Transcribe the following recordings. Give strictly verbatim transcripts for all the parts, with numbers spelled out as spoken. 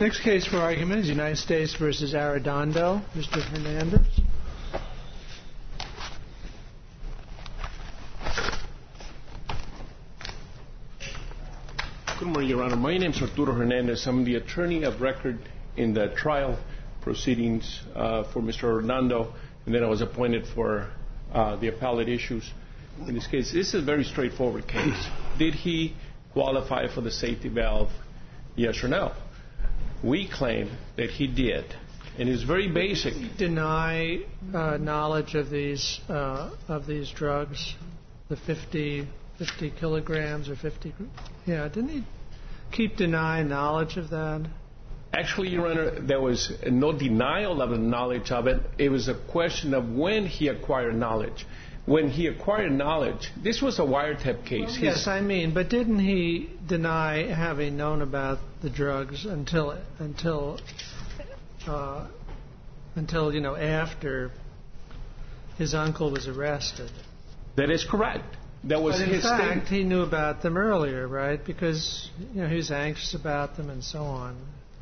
Next case for argument is United States versus Arredondo. Mister Hernandez. Good morning, Your Honor. My name is Arturo Hernandez. I'm the attorney of record in the trial proceedings uh, for Mister Arredondo, and then I was appointed for uh, the appellate issues in this case. This is a very straightforward case. Did he qualify for the safety valve, yes or no? We claim that he did, and it's very basic. Deny uh, knowledge of these uh, of these drugs, the fifty, fifty kilograms or fifty. Yeah, didn't he keep denying knowledge of that? Actually, Your Honor, there was no denial of the knowledge of it. It was a question of when he acquired knowledge. When he acquired knowledge, this was a wiretap case. Well, yes, I mean, but didn't he deny having known about the drugs until until uh, until you know after his uncle was arrested? That is correct. That was but in his fact, statement. He knew about them earlier, right? Because you know he was anxious about them and so on.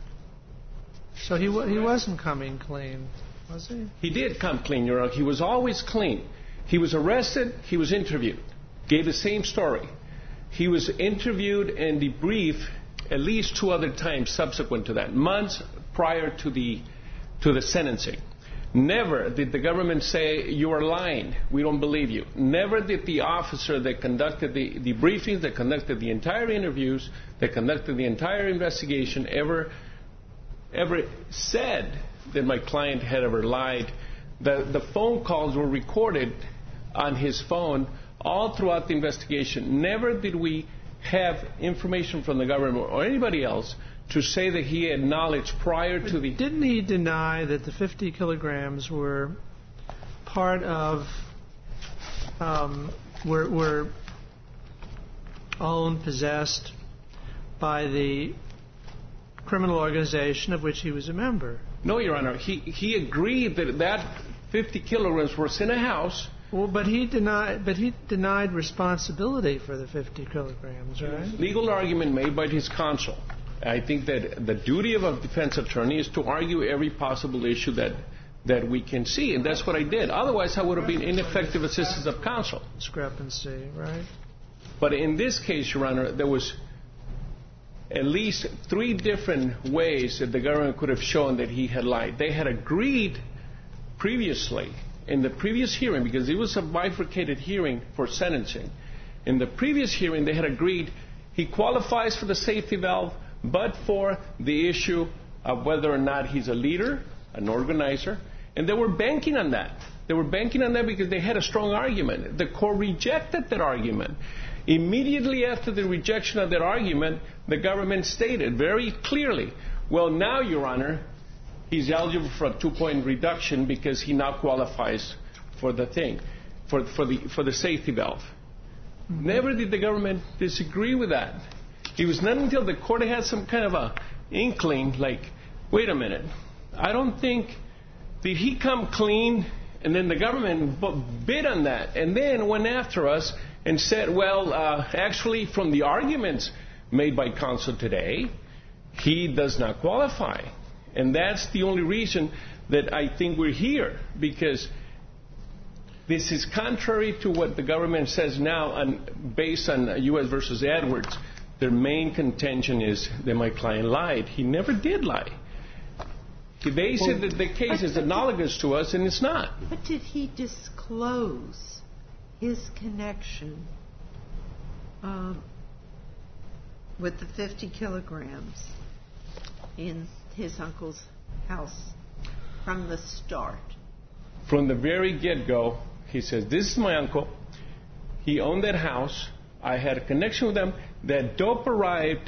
So he he wasn't coming clean, was he? He did come clean, Your Honor. He was always clean. He was arrested. He was interviewed. Gave the same story. He was interviewed and debriefed at least two other times subsequent to that, months prior to the to the sentencing. Never did the government say, you are lying, we don't believe you. Never did the officer that conducted the, the briefings, that conducted the entire interviews, that conducted the entire investigation ever ever said that my client had ever lied. The, the phone calls were recorded on his phone all throughout the investigation. Never did we have information from the government or anybody else to say that he had knowledge prior but to the... Didn't he deny that the fifty kilograms were part of, um, were, were owned, possessed by the criminal organization of which he was a member? No, Your Honor. He, he agreed that that fifty kilograms was in a house. Well, but he denied. But he denied responsibility for the fifty kilograms, right? Legal argument made by his counsel. I think that the duty of a defense attorney is to argue every possible issue that that we can see, and that's what I did. Otherwise, I would have been ineffective assistance of counsel. Discrepancy, right? But in this case, Your Honor, there was at least three different ways that the government could have shown that he had lied. They had agreed previously in the previous hearing, because it was a bifurcated hearing for sentencing. In the previous hearing, they had agreed he qualifies for the safety valve, but for the issue of whether or not he's a leader, an organizer, and they were banking on that. They were banking on that because they had a strong argument. The court rejected that argument. Immediately after the rejection of that argument, the government stated very clearly, well, now, Your Honor, he's eligible for a two-point reduction because he now qualifies for the thing, for, for, the, for the safety valve. Mm-hmm. Never did the government disagree with that. It was not until the court had some kind of a inkling, like, wait a minute, I don't think, did he come clean? And then the government bid on that and then went after us and said, well, uh, actually, from the arguments made by counsel today, he does not qualify. And that's the only reason that I think we're here, because this is contrary to what the government says now, and based on U S versus Edwards. Their main contention is that my client lied. He never did lie. They said that the case is analogous to us, and it's not. But did he disclose his connection um, with the fifty kilograms in his uncle's house from the start? From the very get-go, he says, this is my uncle. He owned that house. I had a connection with them. That dope arrived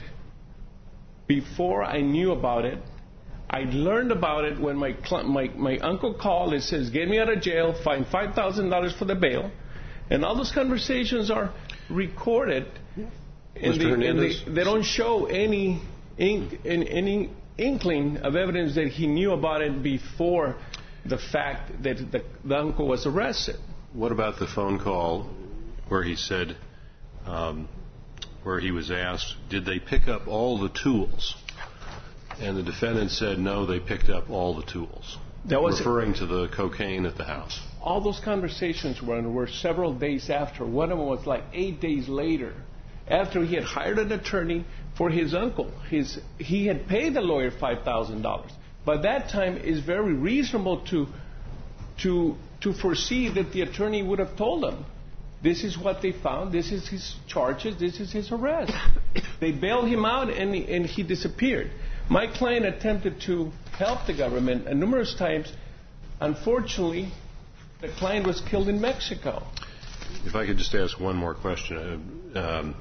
before I knew about it. I learned about it when my my, my uncle called and says, get me out of jail, fine five thousand dollars for the bail. And all those conversations are recorded. And, they, and they, they don't show any, ink, any inkling of evidence that he knew about it before the fact that the, the uncle was arrested. What about the phone call where he said, um, where he was asked, did they pick up all the tools And the defendant said, no, they picked up all the tools, that was referring to the cocaine at the house. All those conversations were, were several days after. One of them was like eight days later, after he had hired an attorney for his uncle. His, he had paid the lawyer five thousand dollars. By that time, it's very reasonable to, to, to foresee that the attorney would have told him, this is what they found, this is his charges, this is his arrest. They bailed him out and he, and he disappeared. My client attempted to help the government and numerous times. Unfortunately, the client was killed in Mexico. If I could just ask one more question. Um,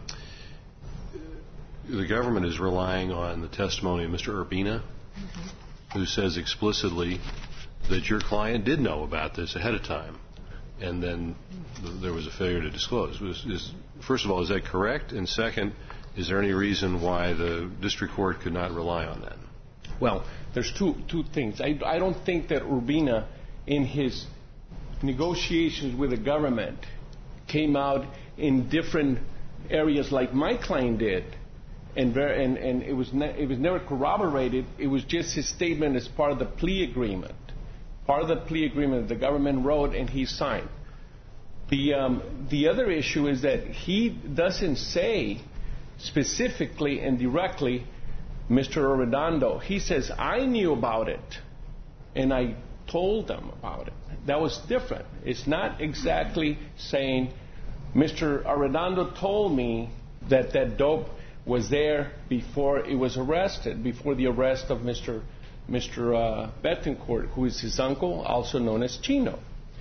the government is relying on the testimony of Mister Urbina, mm-hmm. who says explicitly that your client did know about this ahead of time, and then there was a failure to disclose. Was, is, first of all, is that correct? And second, is there any reason why the district court could not rely on that? Well, there's two two things. I, I don't think that Urbina, in his negotiations with the government, came out in different areas like my client did, and ver- and, and it was ne- it was never corroborated. It was just his statement as part of the plea agreement. Part of the plea agreement the government wrote and he signed. The um, the other issue is that he doesn't say specifically and directly, Mister Arredondo. He says, I knew about it, and I told them about it. That was different. It's not exactly saying, Mister Arredondo told me that that dope was there before it was arrested, before the arrest of Mister Mister Uh, Betancourt, who is his uncle, also known as Chino.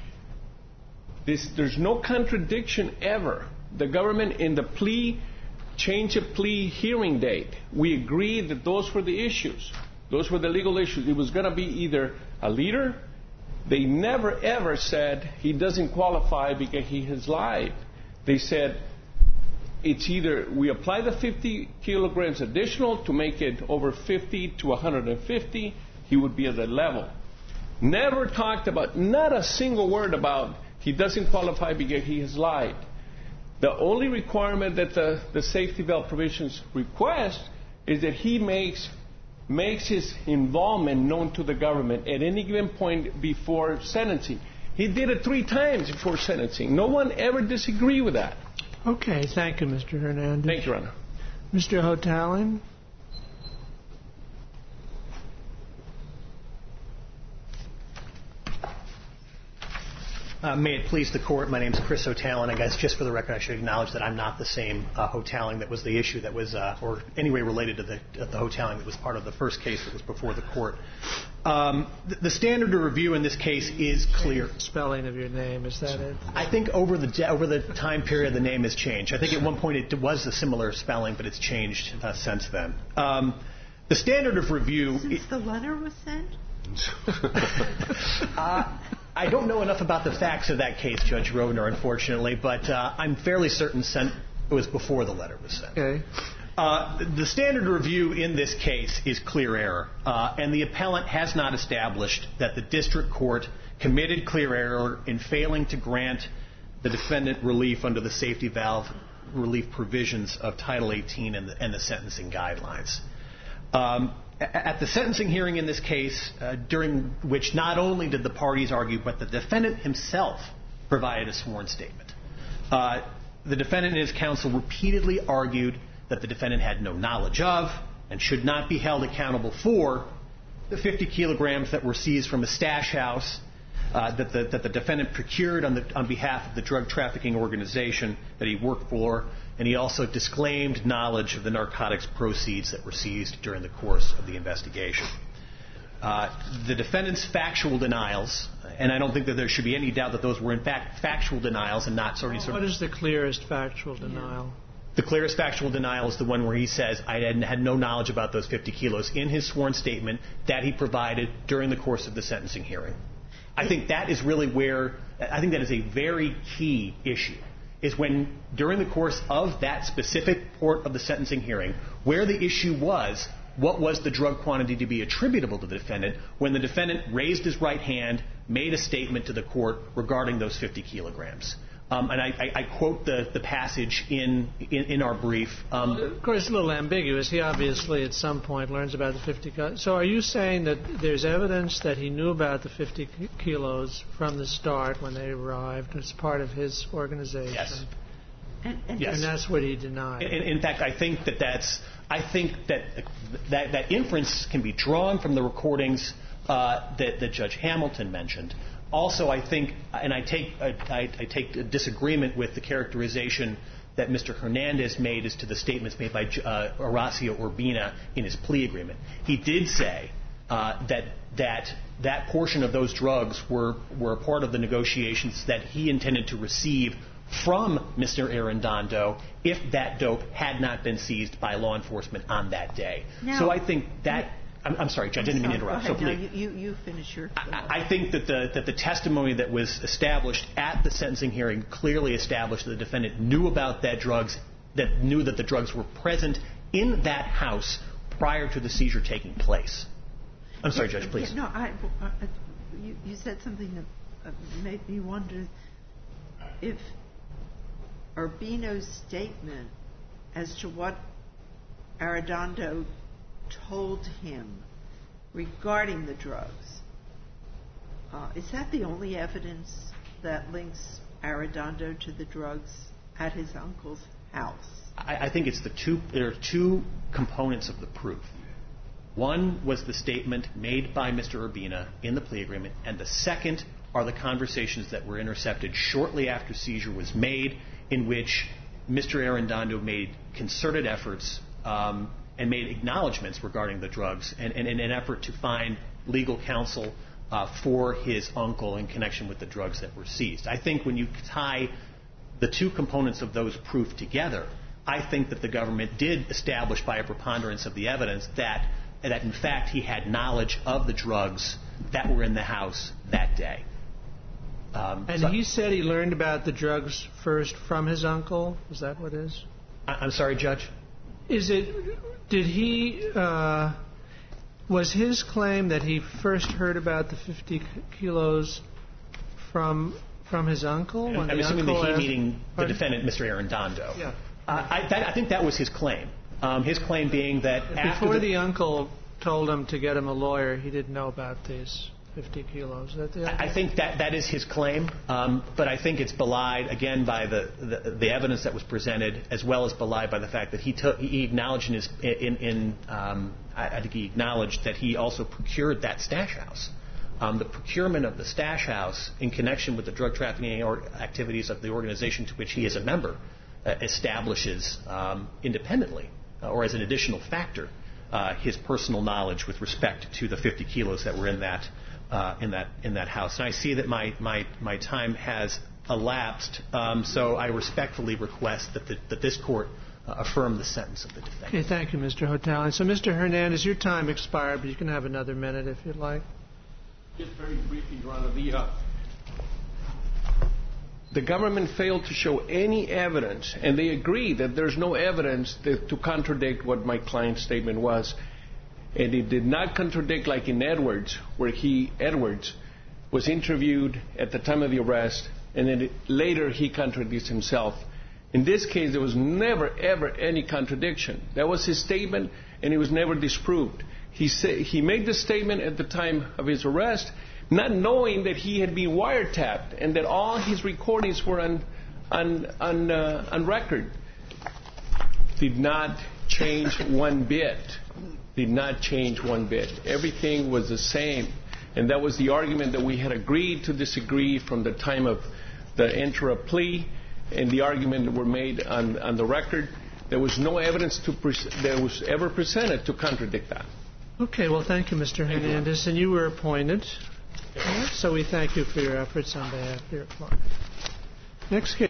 This, there's no contradiction ever. The government, in the plea, change of plea hearing date, we agreed that those were the issues. Those were the legal issues. It was going to be either a leader. They never, ever said he doesn't qualify because he has lied. They said it's either we apply the fifty kilograms additional to make it over fifty to one hundred fifty, he would be at that level. Never talked about, not a single word about he doesn't qualify because he has lied. The only requirement that the, the safety valve provisions request is that he makes makes his involvement known to the government at any given point before sentencing. He did it three times before sentencing. No one ever disagreed with that. Okay, thank you, Mister Hernandez. Thank you, Your Honor. Mister Hotalin? Uh, may it please the Court, my name is Chris Hotalin. I guess just for the record, I should acknowledge that I'm not the same uh, Hotalin that was the issue that was, uh, or anyway related to the, uh, the Hotalin that was part of the first case that was before the Court. Um, the, the standard of review in this case is clear. Spelling of your name, is that it? I think over the de- over the time period the name has changed. I think at one point it was a similar spelling, but it's changed uh, since then. Um, the standard of review... Since I- the letter was sent? uh, I don't know enough about the facts of that case, Judge Rovner, unfortunately, but uh, I'm fairly certain sent, it was before the letter was sent. Okay. Uh, the standard review in this case is clear error, uh, and the appellant has not established that the district court committed clear error in failing to grant the defendant relief under the safety valve relief provisions of Title eighteen and the, and the sentencing guidelines. Um, At the sentencing hearing in this case, uh, during which not only did the parties argue, but the defendant himself provided a sworn statement. Uh, the defendant and his counsel repeatedly argued that the defendant had no knowledge of and should not be held accountable for the fifty kilograms that were seized from a stash house uh, that, the, that the defendant procured on, the, on behalf of the drug trafficking organization that he worked for. And he also disclaimed knowledge of the narcotics proceeds that were seized during the course of the investigation. Uh, the defendant's factual denials, and I don't think that there should be any doubt that those were in fact factual denials and not sort of... What is the clearest factual denial? The clearest factual denial is the one where he says, I had, had no knowledge about those fifty kilos in his sworn statement that he provided during the course of the sentencing hearing. I think that is really where, I think that is a very key issue, is when, during the course of that specific part of the sentencing hearing, where the issue was, what was the drug quantity to be attributable to the defendant, when the defendant raised his right hand, made a statement to the court regarding those fifty kilograms. Um, and I, I, I quote the, the passage in, in, in our brief. Um, of course, it's a little ambiguous. He obviously at some point learns about the fifty. So are you saying that there's evidence that he knew about the fifty kilos from the start when they arrived as part of his organization? Yes. And, and, yes. and that's what he denied. In, in fact, I think that that's, I think that that, that inference can be drawn from the recordings uh, that, that Judge Hamilton mentioned. Also, I think, and I take, I, I take a disagreement with the characterization that Mister Hernandez made as to the statements made by uh, Horacio Urbina in his plea agreement. He did say uh, that that that portion of those drugs were were a part of the negotiations that he intended to receive from Mister Arredondo if that dope had not been seized by law enforcement on that day. Now, so I think that. I'm, I'm sorry, Judge, I didn't mean to interrupt. Go ahead. So no, you, you finish your. I, I think that the that the testimony that was established at the sentencing hearing clearly established that the defendant knew about that drugs, that knew that the drugs were present in that house prior to the seizure taking place. I'm sorry, Judge, please. Yeah, no, I, I, you, you said something that uh, made me wonder if Urbino's statement as to what Arredondo told him regarding the drugs, uh, is that the only evidence that links Arredondo to the drugs at his uncle's house? I, I think it's the two. There are two components of the proof. One was the statement made by Mister Urbina in the plea agreement, and the second are the conversations that were intercepted shortly after seizure was made, in which Mister Arredondo made concerted efforts um, and made acknowledgments regarding the drugs and, and in an effort to find legal counsel uh, for his uncle in connection with the drugs that were seized. I think when you tie the two components of those proof together, I think that the government did establish by a preponderance of the evidence that, that in fact, he had knowledge of the drugs that were in the house that day. Um, and so he said he learned about the drugs first from his uncle? Is that what it is? I, I'm sorry, Judge? Is it, did he, uh, was his claim that he first heard about the fifty kilos from from his uncle? When I'm the assuming uncle that he asked, meaning the pardon? defendant, Mister Arredondo. Yeah. Uh, I, that, I think that was his claim. Um, his claim being that after Before the, the uncle told him to get him a lawyer, he didn't know about these fifty kilos. Is that the I think that that is his claim, um, but I think it's belied again by the, the the evidence that was presented, as well as belied by the fact that he took he acknowledged in his in, in um, I, I think he acknowledged that he also procured that stash house. Um, the procurement of the stash house in connection with the drug trafficking or activities of the organization to which he is a member uh, establishes um, independently uh, or as an additional factor uh, his personal knowledge with respect to the fifty kilos that were in that. Uh, in that in that house. And I see that my, my, my time has elapsed, um, so I respectfully request that, the, that this Court uh, affirm the sentence of the defendant. Okay, thank you, Mister Hotel. And so, Mister Hernandez, your time expired, but you can have another minute if you'd like. Just very briefly, Your Honor, the, uh, the government failed to show any evidence, and they agree that there's no evidence that, to contradict what my client's statement was. And it did not contradict like in Edwards, where he, Edwards, was interviewed at the time of the arrest, and then it, later he contradicts himself. In this case, there was never, ever any contradiction. That was his statement, and it was never disproved. He, say, he made the statement at the time of his arrest, not knowing that he had been wiretapped and that all his recordings were on, on, on, uh, on record. Did not change one bit. Did not change one bit. Everything was the same. And that was the argument that we had agreed to disagree from the time of the enter of plea and the argument that were made on, on the record. There was no evidence to pre- that was ever presented to contradict that. Okay, well, thank you, Mister Hernandez. And you were appointed. So we thank you for your efforts on behalf of your client. Next case.